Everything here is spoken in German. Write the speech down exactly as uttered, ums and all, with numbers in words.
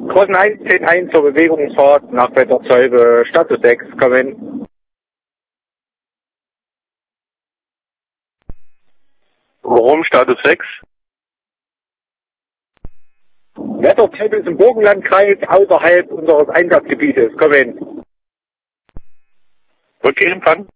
Großen eins zehn eins zur Bewegungsfahrt nach Wetterzeuge, Status sechs, komm hin. Warum Status sechs? Wetterzeuge ist im Burgenlandkreis außerhalb unseres Einsatzgebietes, komm hin. Okay, Empfang.